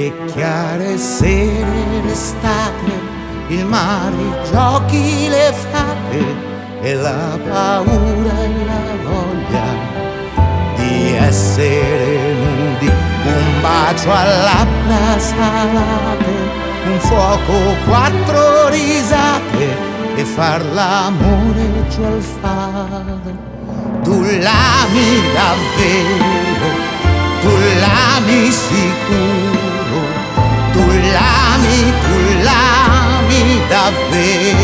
le chiare sere d'estate, il mare, i giochi, le fate e la paura e la voglia di essere nudi, un bacio a labbra salate, un fuoco, 4 risate e far l'amore giù al fare. Tu l'ami davvero, tu l'ami sicuro, tu l'ami davvero.